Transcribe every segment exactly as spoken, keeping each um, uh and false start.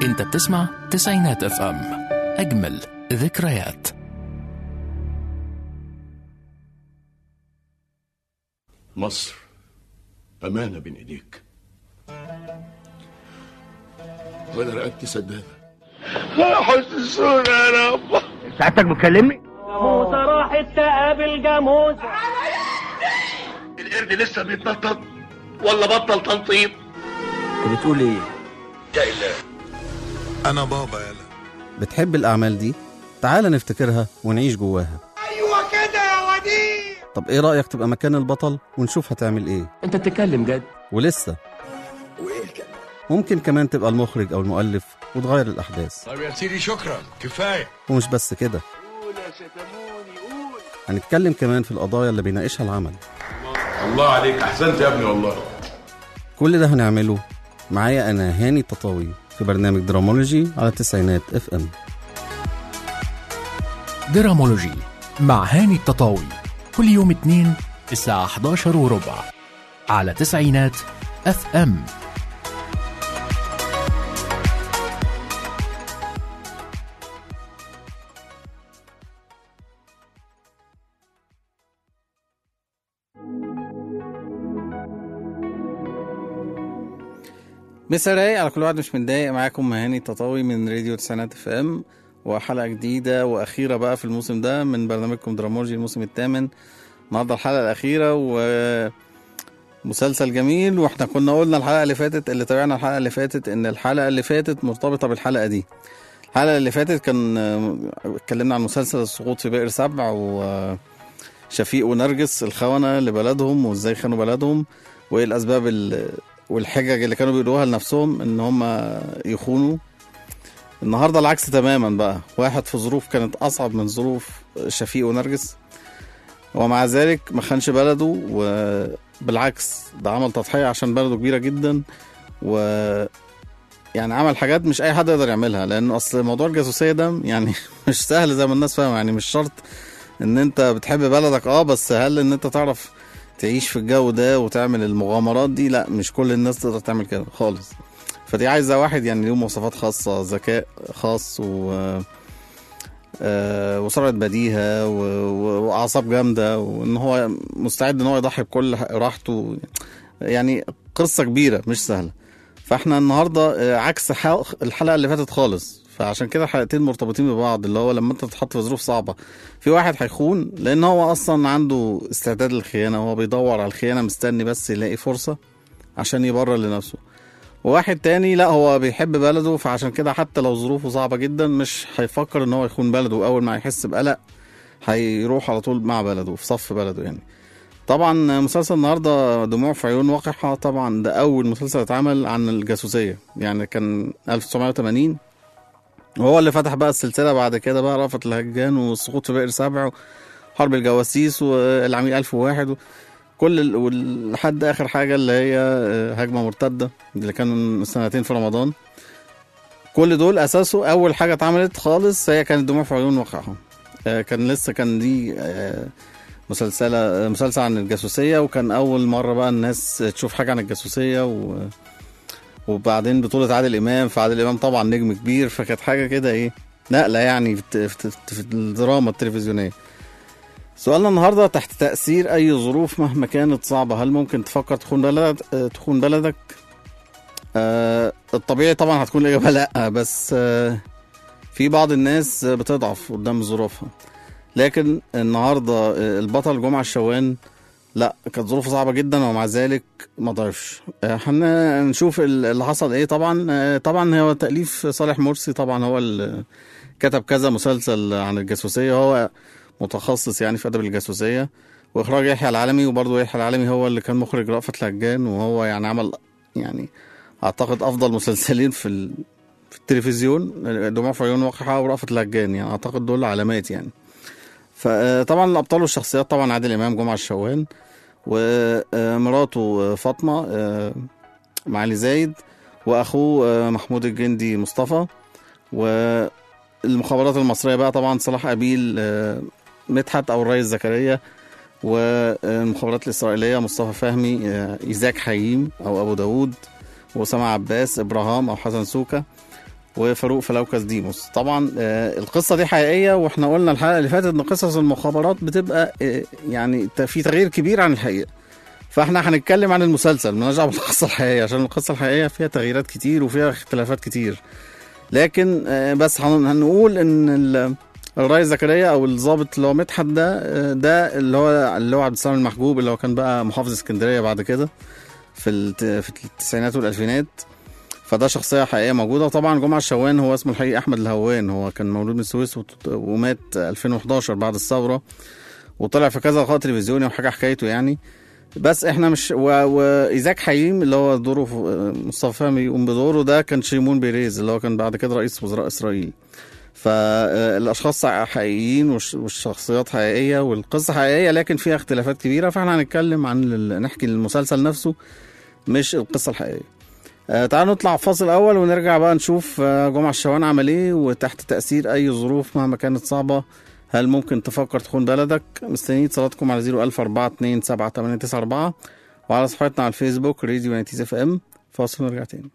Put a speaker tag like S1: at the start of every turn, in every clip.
S1: انت بتسمع تسعينات اف ام، اجمل ذكريات.
S2: مصر أمانة بين إيديك، وأنا رقبتي سدادة. يا حسن الصورة يا رب.
S3: ساعتك بتكلمني؟
S4: جاموسة راحت تقابل جاموسة.
S2: القرد لسه بيتنطط ولا بطل تنطيط؟
S3: انت بتقول ايه؟
S2: يا إله
S5: أنا بابا يالا.
S6: بتحب الأعمال دي؟ تعال نفتكرها ونعيش جواها.
S5: أيوة كده يا وديع.
S6: طب إيه رأيك تبقى مكان البطل ونشوف هتعمل إيه؟
S3: انت بتتكلم جد؟
S6: ولسه
S2: وإيه الكلام؟
S6: ممكن كمان تبقى المخرج أو المؤلف وتغير الأحداث.
S5: طيب يا سيدي شكرا، كفاية.
S6: ومش بس كده،
S2: قول يا شتموني قول.
S6: هنتكلم كمان في القضايا اللي بيناقشها العمل.
S2: الله عليك، أحسنت يا ابني والله.
S6: كل ده هنعمله معايا أنا هاني التطاوي في برنامج درامولوجي على تسعينات اف ام.
S1: درامولوجي مع هاني التطاوي كل يوم اثنين الساعة احد عشر وربع على تسعينات اف ام.
S6: مسا رايق على كل واحد مش متضايق. معاكم هاني التطاوي من راديو تسعينات اف ام، وحلقة جديدة وأخيرة بقى في الموسم ده من برنامجكم درامولوجي الموسم الثامن. النهارده الحلقة الأخيرة ومسلسل جميل. واحنا كنا قلنا الحلقة اللي فاتت، اللي تابعنا الحلقة اللي فاتت، إن الحلقة اللي فاتت مرتبطة بالحلقة دي. الحلقة اللي فاتت كان اتكلمنا عن مسلسل السقوط في بئر سبع، وشفيق ونرجس الخونة لبلدهم وازاي خانوا بلدهم، وايه الأسباب والحجج اللي كانوا بيقولوها لنفسهم ان هم يخونوا. النهاردة العكس تماما بقى، واحد في ظروف كانت أصعب من ظروف شفيق ونرجس، ومع ذلك ما خانش بلده، وبالعكس ده عمل تضحية عشان بلده كبيرة جدا، و يعني عمل حاجات مش أي حد يقدر يعملها، لأن أصل موضوع الجاسوسية ده يعني مش سهل زي ما الناس فاهمة. يعني مش شرط إن أنت بتحب بلدك، اه بس هل إن أنت تعرف تعيش في الجو ده وتعمل المغامرات دي؟ لا، مش كل الناس تقدر تعمل كده خالص. فدي عايزة واحد يعني له مواصفات خاصة، ذكاء خاص، و آه وسرعة بديهة، وأعصاب جامدة، وإن هو مستعد إن هو يضحي بكل راحته. يعني قصة كبيرة مش سهلة. فإحنا النهاردة عكس الحلقة اللي فاتت خالص، فعشان كده الحلقتين مرتبطين ببعض. اللي هو لما أنت تتحط في ظروف صعبة، في واحد هيخون لأن هو أصلا عنده استعداد للخيانة، هو بيدور على الخيانة، مستني بس يلاقي فرصة عشان يبرر لنفسه. وواحد تاني لا، هو بيحب بلده، فعشان كده حتى لو ظروفه صعبة جدا مش هيفكر ان هو يخون بلده. اول ما يحس بقلق هيروح على طول مع بلده، في صف بلده يعني. طبعا مسلسل النهاردة دموع في عيون وقحة، طبعا ده اول مسلسل اتعمل عن الجاسوسية، يعني كان ألف وتسعمائة وثمانين، وهو اللي فتح بقى السلسلة. بعد كده بقى رأفت الهجان، والسقوط في بئر سبع، وحرب الجواسيس، والعميل ألف وواحد، كل ولحد اخر حاجه اللي هي هجمه مرتده اللي كان من سنتين في رمضان. كل دول اساسه اول حاجه اتعملت خالص هي كانت دموع في عيون وقحة. كان لسه كان دي مسلسله مسلسل عن الجاسوسيه، وكان اول مره بقى الناس تشوف حاجه عن الجاسوسيه. و وبعدين بطوله عادل امام، فعادل امام طبعا نجم كبير، فكانت حاجه كده ايه، نقله يعني في, في, في الدراما التلفزيونيه. سؤالنا النهاردة: تحت تأثير أي ظروف مهما كانت صعبة هل ممكن تفكر تخون بلدك؟ تخون بلدك؟ آه الطبيعي طبعا هتكون الإجابة لأ، بس آه في بعض الناس بتضعف قدام ظروفها. لكن النهاردة آه البطل جمعة الشوان لا، كانت ظروفه صعبة جدا ومع ذلك ما ضعفش. هنشوف آه اللي حصل ايه. طبعا آه طبعا هو تأليف صالح مرسي، طبعا هو اللي كتب كذا مسلسل عن الجاسوسية، هو متخصص يعني في أدب الجاسوسية. وإخراج يحيى العالمي، وبرضه يحيى العالمي هو اللي كان مخرج رأفت الهجان، وهو يعني عمل يعني أعتقد أفضل مسلسلين في في التلفزيون، دموع في عيون وقحة ورأفت الهجان، يعني أعتقد دول علامات يعني. فطبعا الأبطال والشخصيات طبعا عادل إمام، جمعة الشوان، ومراته فاطمة معالي زايد، وأخوه محمود الجندي مصطفى، والمخابرات المصرية بقى طبعا صلاح أبيل مدحت أو الرئيس زكريا، والمخابرات الإسرائيلية مصطفى فهمي، إيزاك حييم أو أبو داود، وأسامة عباس، إبراهام أو حسن سوكا، وفاروق فلوكس ديموس. طبعا آه القصه دي حقيقيه، واحنا قلنا الحلقه اللي فاتت ان قصص المخابرات بتبقى آه يعني في تغيير كبير عن الحقيقه، فاحنا هنتكلم عن المسلسل مالناش دعوه بالقصه الحقيقيه، عشان القصه الحقيقيه فيها تغييرات كتير وفيها اختلافات كتير. لكن آه بس هنقول ان الرئيس زكريا او الضابط اللي هو مدحت ده آه ده اللي هو اللي هو عبد السلام المحجوب، اللي هو كان بقى محافظ اسكندريه بعد كده في في التسعينات والالفينات، فده شخصيه حقيقيه موجوده. وطبعا جمعه الشوان هو اسمه الحقيقي احمد الهوان، هو كان مولود من السويس ومات ألفين وحداشر بعد الثوره، وطلع في كذا لقاء تلفزيوني وحاجه حكايته يعني. بس احنا مش و... وايزاك حييم اللي هو دوره مصطفى فهمي يقوم بدوره، ده كان شيمون بيريز اللي هو كان بعد كده رئيس وزراء اسرائيل. فالاشخاص حقيقيين والشخصيات حقيقيه والقصه حقيقيه، لكن فيها اختلافات كبيره، فاحنا هنتكلم عن ال... نحكي المسلسل نفسه مش القصه الحقيقيه. آه تعالوا نطلع فاصل اول ونرجع بقى نشوف آه جمعه الشوان عمل ايه، وتحت تاثير اي ظروف مهما كانت صعبه هل ممكن تفكر تخون بلدك. مستنيين اتصالاتكم على صفر ألف أربعة اتنين سبعة تمانية تسعة أربعة وعلى صفحتنا على الفيسبوك راديو ناينتيز اف ام. فاصل ونرجع تاني.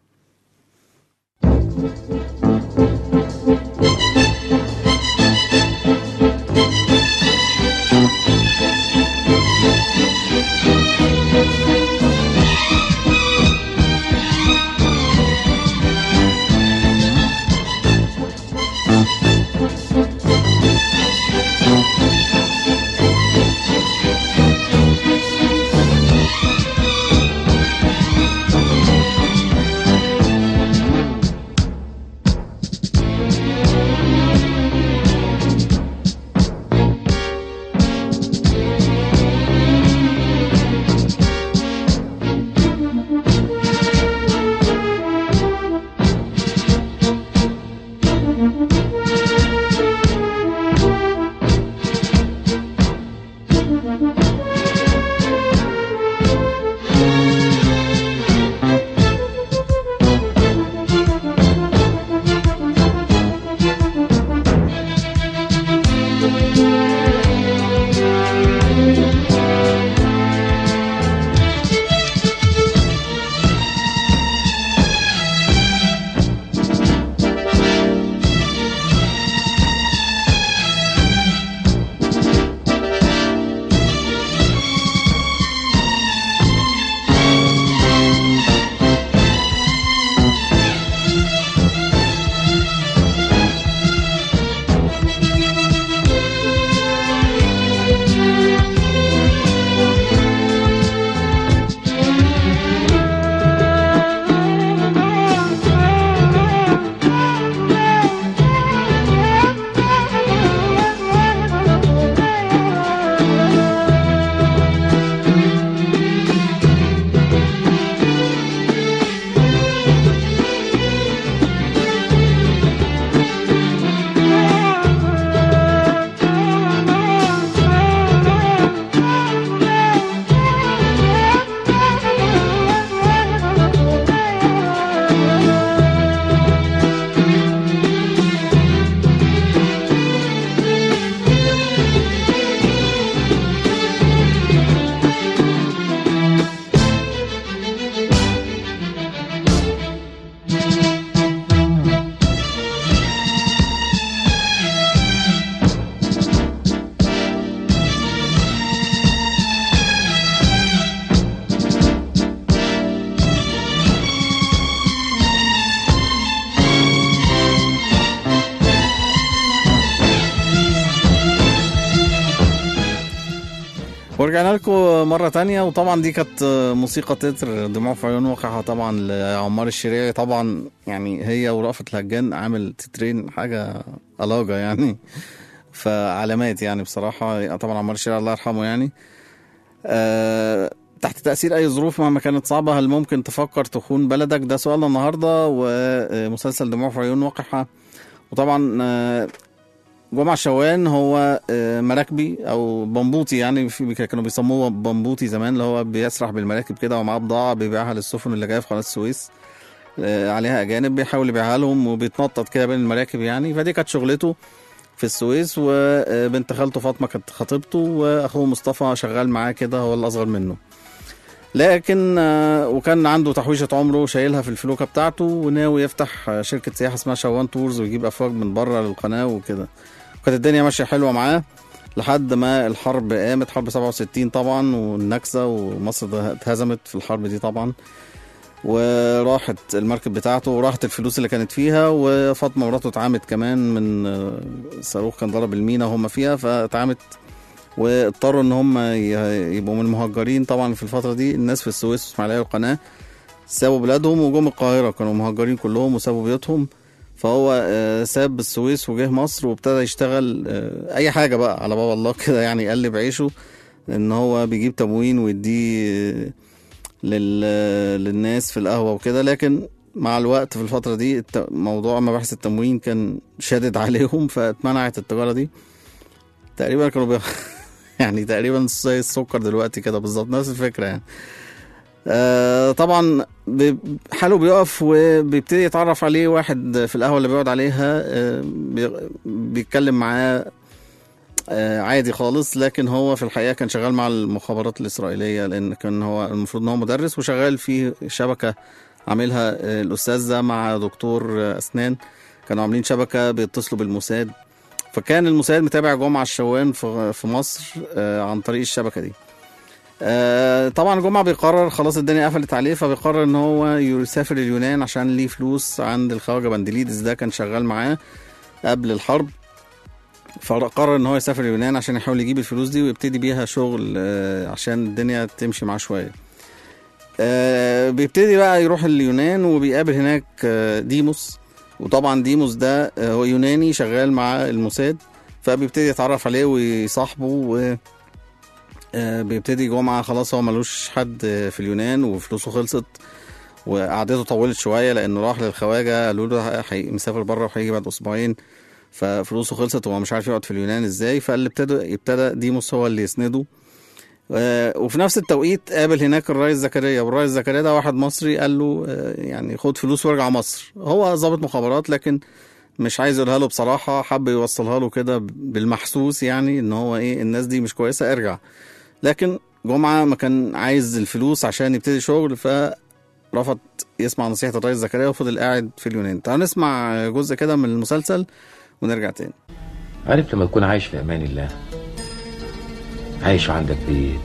S6: ورجعنا لكم مرة تانية. وطبعا دي كانت موسيقى تتر دموع في عيون وقعها طبعا لعمار الشريعي، طبعا يعني هي ورأفت الهجان عامل تترين حاجة ألاجة يعني، فعلامات يعني بصراحة. طبعا عمار الشريعي الله يرحمه يعني. أه تحت تأثير أي ظروف مهما كانت صعبة هل ممكن تفكر تخون بلدك؟ ده سؤالنا النهاردة، ومسلسل دموع في عيون وقعها. وطبعا أه جمعة الشوان هو مراكبي او بمبوطي يعني، في كانوا بيسموه بمبوطي زمان، اللي هو بيسرح بالمراكب كده ومعاه بضاعه بيبيعها للسفن اللي جايه في قناه السويس عليها اجانب، بيحاول يبيعها لهم وبيتنطط كده بين المراكب يعني. فدي كانت شغلته في السويس، وبنت خالته فاطمه كانت خطيبته، واخوه مصطفى شغال معاه كده هو الاصغر منه. لكن وكان عنده تحويشة عمره شايلها في الفلوكة بتاعته، وناوي يفتح شركة سياحة اسمها شوان تورز ويجيب أفواج من بره للقناة وكده. وكانت الدنيا ماشية حلوة معاه لحد ما الحرب قامت، حرب سبعة وستين طبعا والنكسة، ومصر اتهزمت في الحرب دي طبعا، وراحت المركب بتاعته وراحت الفلوس اللي كانت فيها. وفاطمة مراته اتعامت كمان من صاروخ كان ضرب المينا وهم فيها، فاتعامت واضطروا ان هم يبقوا من المهجرين. طبعا في الفترة دي الناس في السويس واسماعيلية والقناة سابوا بلادهم وجم القاهرة، كانوا مهجرين كلهم وسابوا بيوتهم. فهو ساب السويس وجه مصر وابتدى يشتغل اي حاجة بقى على باب الله كده، يعني يقلب عيشه، ان هو بيجيب تموين ويديه للناس في القهوة وكده. لكن مع الوقت في الفترة دي موضوع مباحث التموين كان شادد عليهم، فاتمنعت التجارة دي. تقريبا كانوا بي... يعني تقريبا زي السكر دلوقتي كده بالظبط، نفس الفكرة يعني. آه طبعا حاله بيقف وبيبتدي يتعرف عليه واحد في القهوة اللي بيقعد عليها، آه بي... بيتكلم معاه آه عادي خالص، لكن هو في الحقيقة كان شغال مع المخابرات الإسرائيلية، لأن كان هو المفروض ان هو مدرس وشغال في شبكة عاملها آه الأستاذ ده مع دكتور آه أسنان، كانوا عاملين شبكة بيتصلوا بالموساد. فكان الموساد متابع جمعة الشوان في مصر آه عن طريق الشبكة دي. آه طبعا جمعة بيقرر خلاص الدنيا قفلت عليه، فبيقرر ان هو يسافر اليونان عشان ليه فلوس عند الخواجة بندليدس، ده كان شغال معاه قبل الحرب. فقرر ان هو يسافر اليونان عشان يحاول يجيب الفلوس دي ويبتدي بيها شغل آه عشان الدنيا تمشي معاه شوية. آه بيبتدي بقى يروح اليونان وبيقابل هناك آه ديموس، وطبعا ديموس ده هو يوناني شغال مع الموساد، فبيبتدي يتعرف عليه ويصاحبه. و بيبتدي جمعة خلاص هو ملوش حد في اليونان وفلوسه خلصت وقعدته طولت شوية، لأنه راح للخواجة قالوا له مسافر بره وهيجي بعد أسبوعين، ففلوسه خلصت وهو مش عارف يقعد في اليونان ازاي. فاللي ابتدى ابتدى ديموس هو اللي يسنده. وفي نفس التوقيت قابل هناك الرئيس زكريا، والرئيس زكريا ده واحد مصري قال له يعني خد فلوس وارجع مصر. هو ضابط مخابرات لكن مش عايز يقولها له بصراحة، حب يوصلها له كده بالمحسوس، يعني ان هو ايه الناس دي مش كويسة ارجع. لكن جمعة ما كان عايز الفلوس عشان يبتدي شغل، فرفض يسمع نصيحة الرئيس زكريا وفضل قاعد في اليونان. تعالوا نسمع جزء كده من المسلسل ونرجع تاني.
S7: عارف لما تكون عايش في امان الله، عايش عندك بيت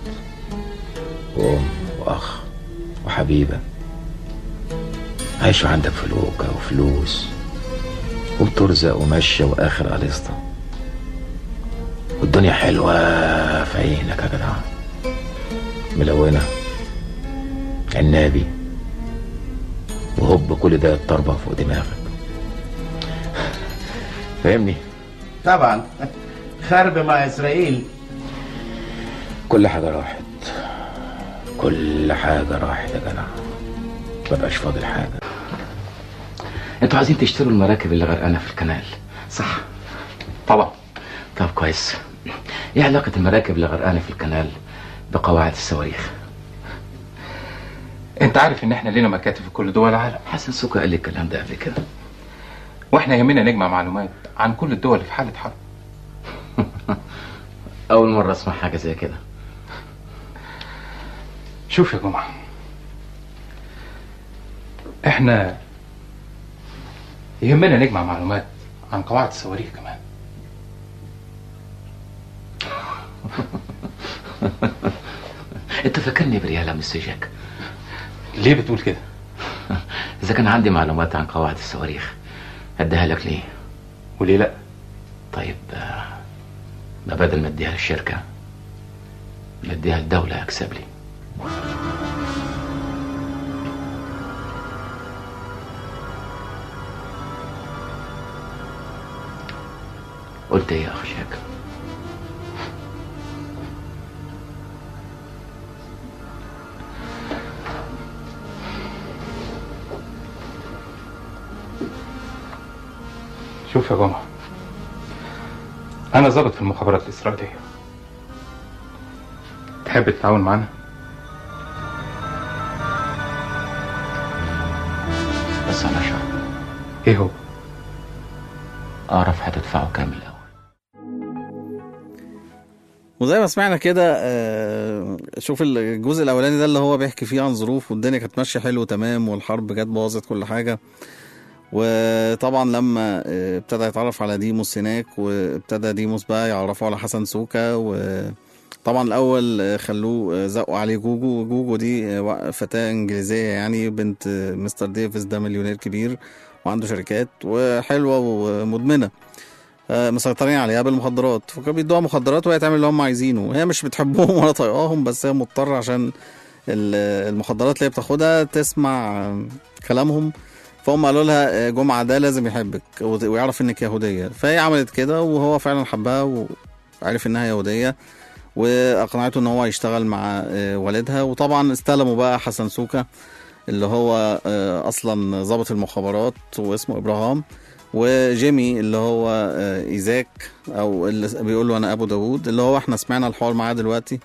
S7: وام واخ وحبيبه، عايش عندك فلوكه وفلوس وبترزق وماشيه واخر قليصه، والدنيا حلوه في عينك يا جدع، ملونه عنابي، وهوب كل ده الطربه فوق دماغك. فاهمني؟
S8: طبعا. خرب مع اسرائيل.
S7: كل حاجه راحت، كل حاجه راحت يا جدع، مبقاش فاضل حاجه. انتوا عايزين تشتروا المراكب اللي غرقانه في الكنال صح؟
S3: طبعا.
S7: طب كويس. ايه علاقه المراكب اللي غرقانه في الكنال بقواعد الصواريخ؟
S3: انت عارف ان احنا لينا مكاتب في كل دول العالم.
S7: حسن سوكا قال لي الكلام ده قبل كده.
S3: واحنا يهمنا نجمع معلومات عن كل الدول اللي في حاله حرب.
S7: اول مره اسمع حاجه زي كده.
S3: شوف يا جمعه، احنا يهمنا نجمع معلومات عن قواعد الصواريخ كمان.
S7: انت فاكرني بريالة مستر جاك؟
S3: ليه بتقول كده؟
S7: اذا كان عندي معلومات عن قواعد الصواريخ اديها لك ليه؟
S3: وليه لا؟
S7: طيب ما بدل ما اديها للشركه اديها للدوله اكسب لي. قلت ايه يا اخ شاك؟
S3: شوف يا جمعة، أنا ضابط في المخابرات الإسرائيلية. تحب تتعاون معانا؟
S7: بس أنا شرط.
S3: إيه هو؟
S7: أعرف هتدفعه كام الأول.
S6: وزي ما سمعنا كده آه شوف الجزء الاولاني ده اللي هو بيحكي فيه عن ظروف والدنيا كانت ماشيه حلو تمام والحرب جت بوظت كل حاجه. وطبعا لما ابتدى يتعرف على ديموس هناك وابتدى ديموس بقى يعرفه على حسن سوكا، وطبعا الاول خلوه زقوا عليه جوجو. جوجو دي فتاة انجليزية يعني بنت مستر ديفيس ده مليونير كبير وعنده شركات وحلوة ومدمنة مسيطرين عليها بالمخدرات، فكانوا بيدوها مخدرات وهي تعمل اللي هم عايزينه، وهي مش بتحبهم ولا طايقاهم بس هي مضطرة عشان المخدرات اللي هي بتاخدها تسمع كلامهم. فهم قالوا لها جمعة ده لازم يحبك ويعرف انك يهودية، فهي عملت كده وهو فعلا حبها وعرف انها يهودية واقنعته ان هو يشتغل مع والدها. وطبعا استلموا بقى حسن سوكا اللي هو اصلا ضابط المخابرات واسمه ابراهام، وجيمي اللي هو ايزاك او اللي بيقول له انا ابو داوود اللي هو احنا سمعنا الحوار معاه دلوقتي.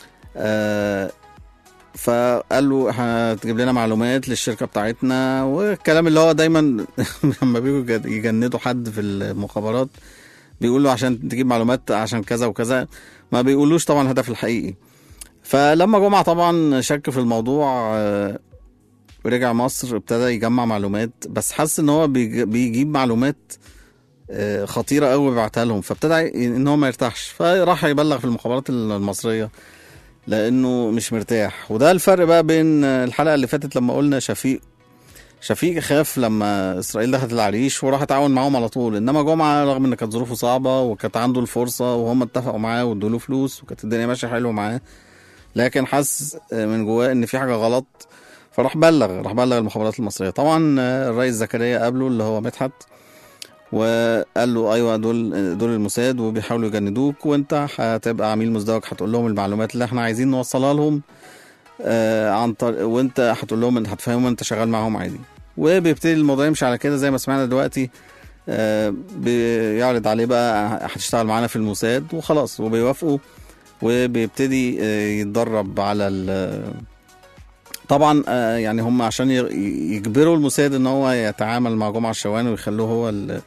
S6: فقال له هتجيب لنا معلومات للشركة بتاعتنا والكلام اللي هو دايما لما بيجوا يجندوا حد في المخابرات بيقولوا عشان تجيب معلومات عشان كذا وكذا، ما بيقولوش طبعا الهدف الحقيقي. فلما جمعة طبعا شك في الموضوع ورجع مصر ابتدى يجمع معلومات، بس حس ان هو بيجيب معلومات خطيرة قوي بيبعتها لهم، فابتدى ان هو ما يرتاحش فراح يبلغ في المخابرات المصرية لانه مش مرتاح. وده الفرق بقى بين الحلقة اللي فاتت لما قلنا شفيق شفيق خاف لما اسرائيل دخلت العريش وراح يتعاون معاهم على طول، انما جمعة رغم ان كانت ظروفه صعبة وكانت عنده الفرصة وهم اتفقوا معاه وادوا له فلوس وكانت الدنيا ماشية حلوة معاه، لكن حس من جواه ان في حاجة غلط فراح بلغ راح بلغ المخابرات المصرية. طبعا الرئيس زكريا قابله اللي هو مدحت وقال له ايوه دول دول الموساد وبيحاولوا يجندوك وانت هتبقى عميل مزدوج، هتقول لهم المعلومات اللي احنا عايزين نوصلها لهم آه عن طريق، وانت هتقول لهم انت هتفهمهم انت شغال معاهم عادي. وبيبتدي الموضوع يمشي على كده زي ما سمعنا دلوقتي. آه بيعرض عليه بقى هتشتغل معانا في الموساد وخلاص وبيوافقوا، وبيبتدي آه يتدرب على ال طبعا آه يعني هم عشان يجبروا الموساد ان هو يتعامل مع جمعة الشواني ويخلوه هو ال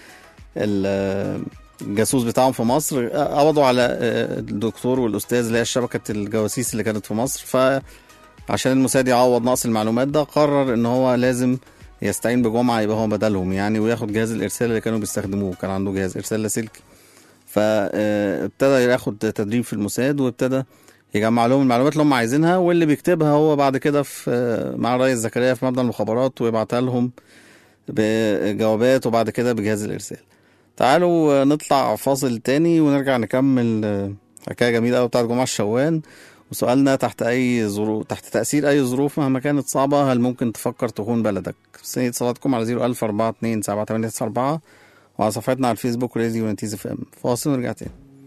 S6: الجاسوس بتاعهم في مصر، قبضوا على الدكتور والاستاذ اللي هي شبكة الجواسيس اللي كانت في مصر. فعشان الموساد يعوض نقص المعلومات ده قرر ان هو لازم يستعين بجمعة يبقى هو بدلهم يعني، وياخد جهاز الارسال اللي كانوا بيستخدموه، كان عنده جهاز ارسال لاسلكي. فابتدى ياخد تدريب في الموساد وابتدى يجمع لهم المعلومات اللي هم عايزينها، واللي بيكتبها هو بعد كده في مع الرئيس زكريا في مبنى المخابرات ويبعتها لهم بجوابات وبعد كده بجهاز الارسال. تعالوا نطلع فاصل تاني ونرجع نكمل حكايه جميله قوي بتاعت جمعة الشوان وسؤالنا تحت اي ظروف تحت تاثير اي ظروف مهما كانت صعبه هل ممكن تفكر تخون بلدك؟ سنة صلاتكم على صفر ألف أربعة اتنين سبعة تمانية تسعة أربعة وعلى صفحتنا على الفيسبوك راديو نتيز اف ام. فاصل ونرجع تاني.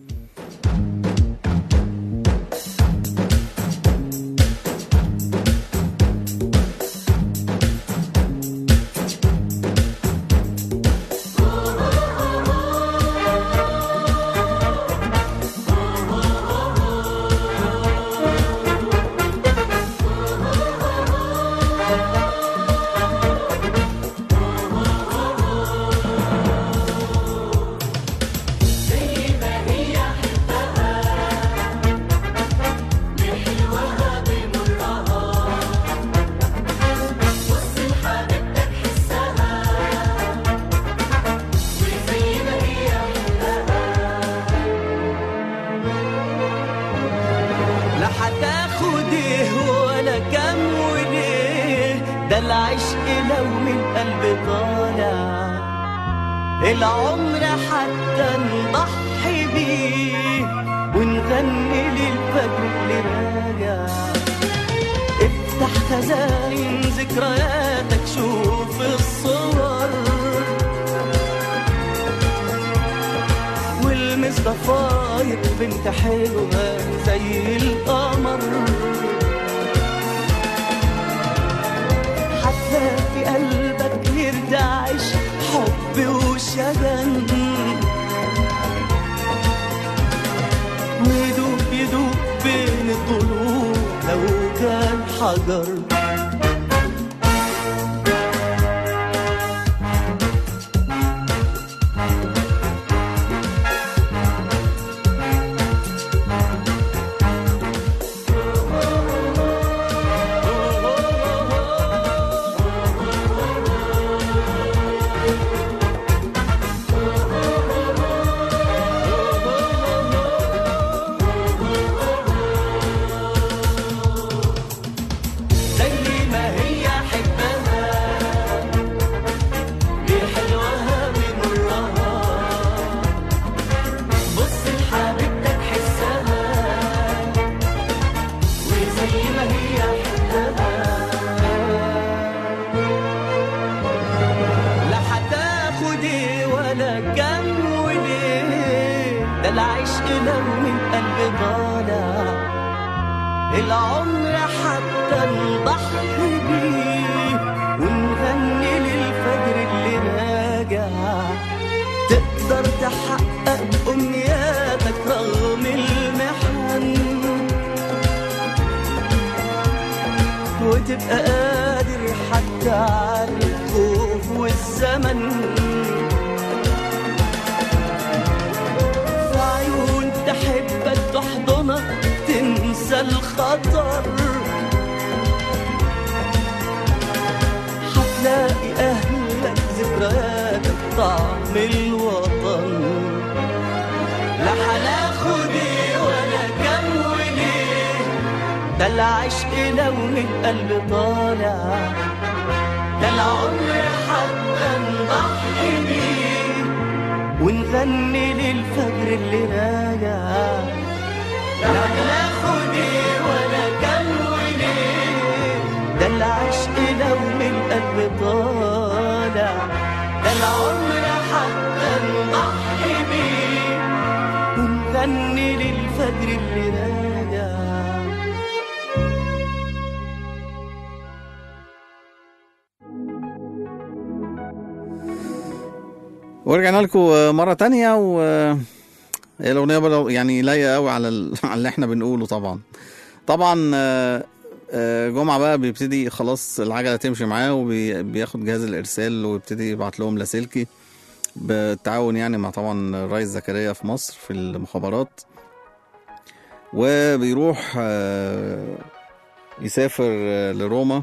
S9: العمر حتى نضحي بيه ونغني للفجر اللي راجع. افتح خزائن ذكرياتك شوف الصور والمس ضفاير بنت حلوة زي القمر، حتى في قلبك يرتعش حب وشجن ويدوب يدوب بين الضلوع لو كان حجر. لو من قلب طالع العمر حتى نضحي بيه ونغني للفجر اللي راجع. تقدر تحقق أمنياتك رغم المحن وتبقى قادر حتى على الخوف والزمن. في عيون تحبك تحضنك تنسى الخطر هتلاقي أهلك ذكرياتك طعم الوطن. لا هناخد ايه ولا كم وليه ده العشق لو من قلب طالع ده العمر حتى نضحي بيه ونغني للفجر اللي راجع. لا هناخد ايه ولا كم وليه ده العشق لو من قلب طالع ده العمر حتى نضحي بيه ونغني للفجر اللي راجع.
S6: ورجعنا لكم مرة تانية و الأغنية يعني لايقة قوي على اللي احنا بنقوله. طبعا طبعا جمعة بقى بيبتدي خلاص العجلة تمشي معاه وبياخد جهاز الإرسال ويبتدي يبعت لهم لاسلكي بالتعاون يعني مع طبعا الرئيس زكريا في مصر في المخابرات. وبيروح يسافر لروما.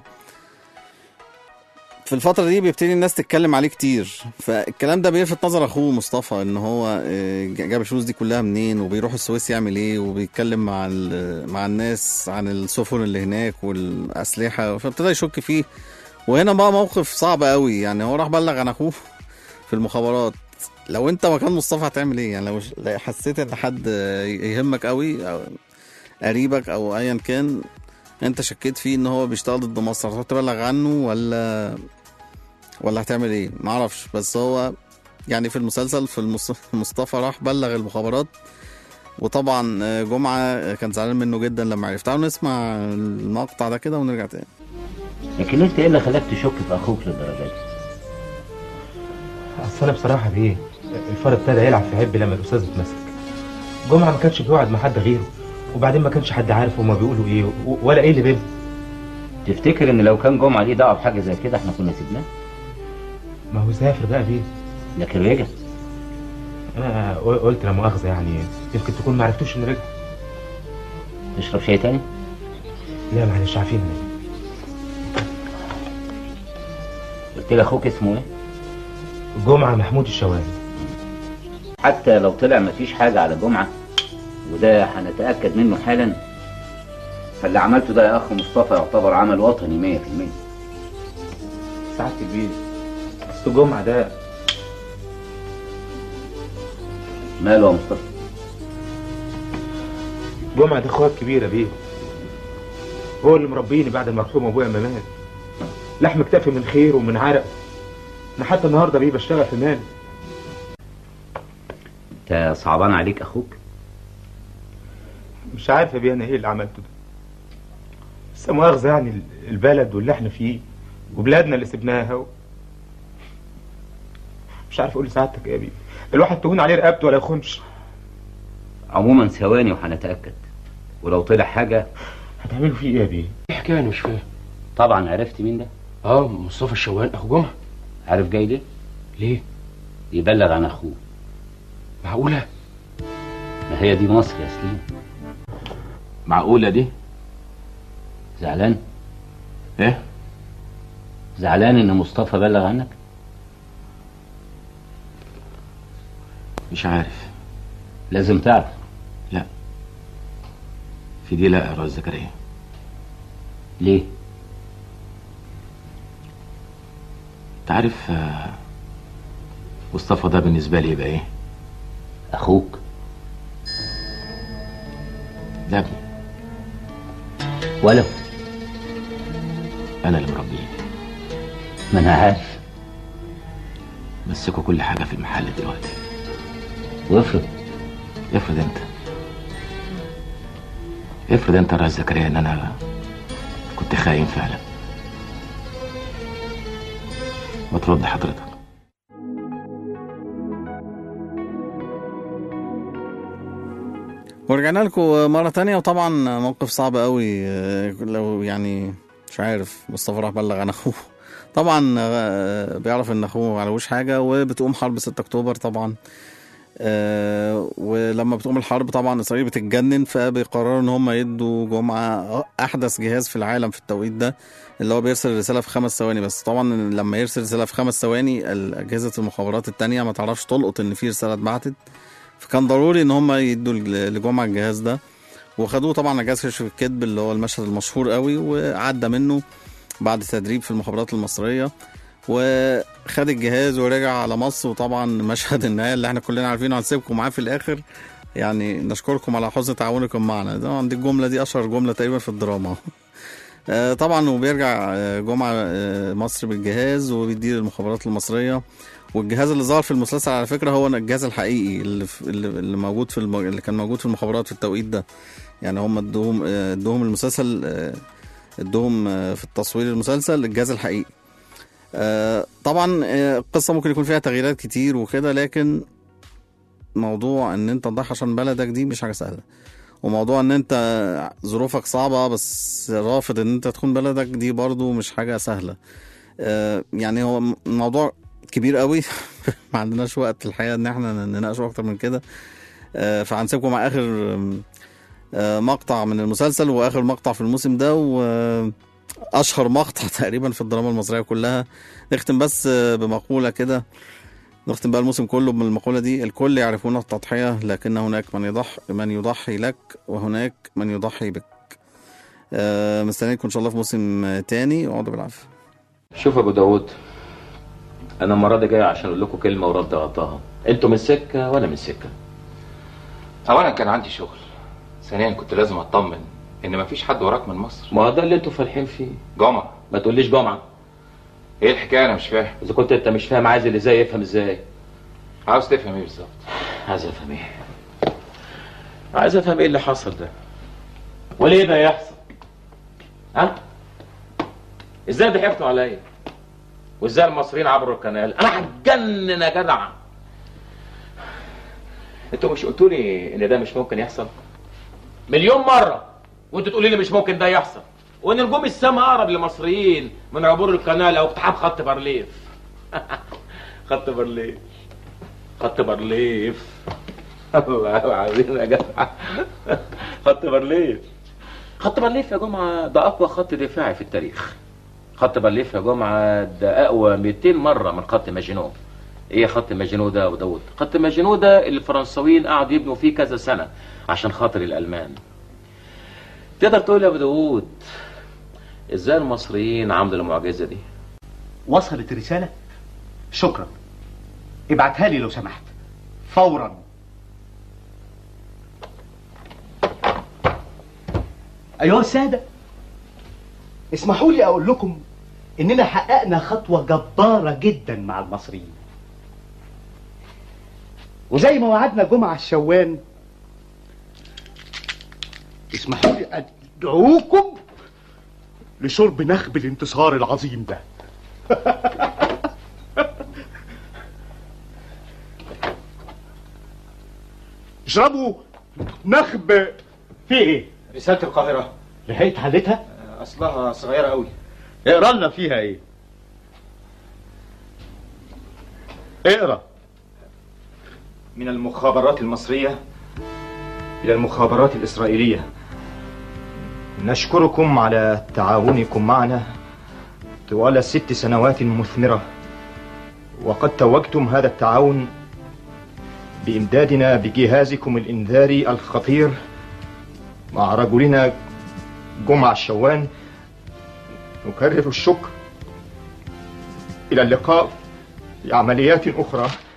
S6: في الفترة دي بيبتدي الناس تتكلم عليه كتير، فالكلام ده بيلفت نظر اخوه مصطفى ان هو جاب الفلوس دي كلها منين وبيروح السويس يعمل ايه، وبيتكلم مع مع الناس عن السفن اللي هناك والاسلحة، فابتدى يشك فيه. وهنا بقى موقف صعب قوي، يعني هو راح بلغ عن اخوه في المخابرات. لو انت مكان مصطفى هتعمل ايه؟ يعني لو حسيت ان حد يهمك قوي او قريبك او ايا كان انت شكيت فيه ان هو بيشتغل ضد مصر، هتروح تبلغ عنه ولا ولا هتعمل ايه؟ معرفش. بس هو يعني في المسلسل في مصطفى راح بلغ المخابرات، وطبعا جمعة كان زعلان منه جدا لما عرف. تعالوا نسمع المقطع ده كده ونرجع تاني.
S7: لكن انت ايه اللي خلاك تشك في اخوك للدرجه دي؟
S10: اصل انا بصراحه بايه الفار ابتدى يلعب في عب لما الاستاذ اتمسك. جمعة ما كانش بيقعد مع حد غيره، وبعدين ما كانش حد عارف هما بيقولوا ايه ولا ايه اللي بينهم.
S7: تفتكر ان لو كان جمعة ليه دعوه بحاجه زي كده احنا كنا سيبناه؟
S10: ما هو سافر بقى بيه.
S7: لكن رجع.
S10: انا قلت لا مؤاخذه يعني يمكن تكون ما عرفتوش انه رجع.
S7: تشرب شاي تاني؟
S10: لا معلش عارفين.
S7: قلت لي اخوك اسمه ايه؟
S10: جمعة محمود الشوالي.
S7: حتى لو طلع مفيش حاجه على جمعة وده هنتاكد منه حالا، فاللي عملته ده يا اخ مصطفى يعتبر عمل وطني مية في المية.
S10: سعادة البيه اصل جمعة ده
S7: ماله يا مصطفى؟
S10: جمعة ده اخوات كبيرة بيه، هو اللي مربيني بعد المرحوم ابويا ما مات. لحم اكتفي من خير ومن عرق. انا حتى النهارده بيه بشتغل في مالي.
S7: انت صعبان عليك اخوك؟
S10: مش عارف يا بيه انا ايه اللي عملته ده، بس مؤاخذة يعني البلد واللي احنا فيه وبلادنا اللي سبناها و... مش عارف اقول لسعادتك ايه يا بيه، الواحد تهون عليه رقبته ولا يخونش.
S7: عموما ثواني وهنتاكد، ولو طلع حاجه
S10: هتعملوا فيه ايه يا بيه؟
S11: ايه حكايه مش فاهم.
S7: طبعا عرفت مين ده؟
S11: اه مصطفى الشوان اخو جمعة.
S7: عارف جاي ليه؟
S11: ليه؟
S7: يبلغ عن اخوه.
S11: معقوله؟
S7: ما هي دي مصر يا سليم.
S11: معقوله دي؟
S7: زعلان؟
S11: ايه؟
S7: زعلان ان مصطفى بلغ عنك؟
S11: مش عارف.
S7: لازم تعرف.
S11: لا في دي لا يا رئيس زكريا.
S7: ليه؟
S11: انت عارف مصطفى ده بالنسبه لي يبقى ايه؟
S7: اخوك؟
S11: ده ابني.
S7: ولو
S11: انا اللي مربيه.
S7: ما انا عارف.
S11: مسكوا كل حاجه في المحل دلوقتي.
S7: وافرض
S11: افرض انت
S7: افرض انت يا زكريا ان انا كنت خاين فعلا، ما ترد حضرتك.
S6: ورجعنا لكم مرة تانية، وطبعا موقف صعب قوي. لو يعني مش عارف مصطفى راح بلغ عن اخوه، طبعا بيعرف ان اخوه معلوش حاجة، وبتقوم حرب ستة اكتوبر طبعا. أه ولما بتقوم الحرب طبعا اسرائيل بتتجنن، فبيقرروا ان هم يدوا جمعة احدث جهاز في العالم في التوقيت ده، اللي هو بيرسل رسالة في خمس ثواني بس. طبعا لما يرسل رسالة في خمس ثواني اجهزة المخابرات التانية ما تعرفش تلقط ان في رسالة اتبعتت، فكان ضروري ان هم يدوا لجمعة الجهاز ده، وخدوه طبعا جهاز كشف الكذب اللي هو المشهد المشهور قوي، وعدى منه بعد تدريب في المخابرات المصرية، وخد الجهاز ورجع على مصر. وطبعا مشهد النهاية اللي احنا كلنا عارفينه هنسيبكم معاه في الاخر، يعني نشكركم على حسن تعاونكم معنا. طبعا دي الجملة دي اشهر جملة تقريبا في الدراما. طبعا وبيرجع جمعة مصر بالجهاز وبيدير المخابرات المصرية. والجهاز اللي ظهر في المسلسل على فكرة هو الجهاز الحقيقي اللي اللي موجود في الم... اللي كان موجود في المخابرات في التوقيت ده، يعني هم ادوهم ادوهم المسلسل، ادوهم في التصوير المسلسل الجهاز الحقيقي. طبعا القصة ممكن يكون فيها تغييرات كتير وكده، لكن موضوع ان انت تضحي عشان بلدك دي مش حاجة سهلة، وموضوع ان انت ظروفك صعبة بس رافض ان انت تكون بلدك دي برضو مش حاجة سهلة. يعني هو موضوع كبير قوي ما عندناش وقت الحقيقة ان احنا نناقشه اكتر من كده. فهنسيبكم مع اخر مقطع من المسلسل واخر مقطع في الموسم ده، واشهر مقطع تقريبا في الدراما المصرية كلها. نختم بس بمقولة كده، نختم بقى الموسم كله بالمقولة دي: الكل يعرفون التضحية، لكن هناك من يضحي من يضحي لك، وهناك من يضحي بك. مستنيكم ان شاء الله في موسم تاني، وعودوا بالعافية.
S7: شوف يا ابو داود، انا المره دي جاي عشان اقول لكم كلمه ورد غطاها. انتوا من سكه وانا من سكه.
S3: اولا كان عندي شغل، ثانيا كنت لازم اطمن ان مفيش حد وراك من مصر.
S7: ما ده اللي انتوا فالحين فيه.
S3: جمعه
S7: ما تقوليش جمعه.
S3: ايه الحكايه؟ انا مش فاهم.
S7: اذا كنت انت مش فاهم، عايز اللي ازاي يفهم ازاي؟
S3: عاوز تفهم ايه بالظبط؟
S7: عايز افهم ايه؟ عايز افهم ايه اللي حصل ده، وليه ده يحصل؟ ها؟ ازاي ضحكتوا عليا؟ وازاي المصريين عبروا القناه؟ انا هتجنن يا جدع. انتوا مش قلتوا لي ان ده مش ممكن يحصل مليون مره، وانتوا تقولوا لي مش ممكن ده يحصل، وان نجوم السماء اقرب للمصريين من عبور القناه او اقتحام خط بارليف. خط بارليف، خط بارليف، الله العظيم يا جدع. خط بارليف، خط بارليف يا جماعه ده اقوى خط دفاعي في التاريخ. خط بارليف يا جماعه ده اقوى مئتين مره من خط ماجينو. ايه خط ماجينو ده يا ابو داود؟ خط ماجينو ده اللي الفرنساويين قعدوا يبنوا فيه كذا سنه عشان خاطر الالمان. تقدر تقول يا ابو داود ازاي المصريين عملوا المعجزه دي؟
S12: وصلت الرساله؟ شكرا، ابعتها لي لو سمحت فورا. ايها الساده، اسمحوا لي اقول لكم اننا حققنا خطوه جباره جدا مع المصريين، وزي ما وعدنا جمعه الشوان اسمحوا لي ادعوكم لشرب نخب الانتصار العظيم ده. اشربوا نخب. في ايه؟
S10: رسالة القاهرة.
S12: لحقت حلتها؟
S10: اصلها صغيرة قوي.
S12: اقرا لنا فيها ايه؟ اقرا.
S10: من المخابرات المصرية إلى المخابرات الإسرائيلية، نشكركم على تعاونكم معنا طوال ست سنوات مثمرة، وقد توجتم هذا التعاون بإمدادنا بجهازكم الإنذاري الخطير مع رجلنا جمعة الشوان. نكرر الشكر. إلى اللقاء في عمليات أخرى.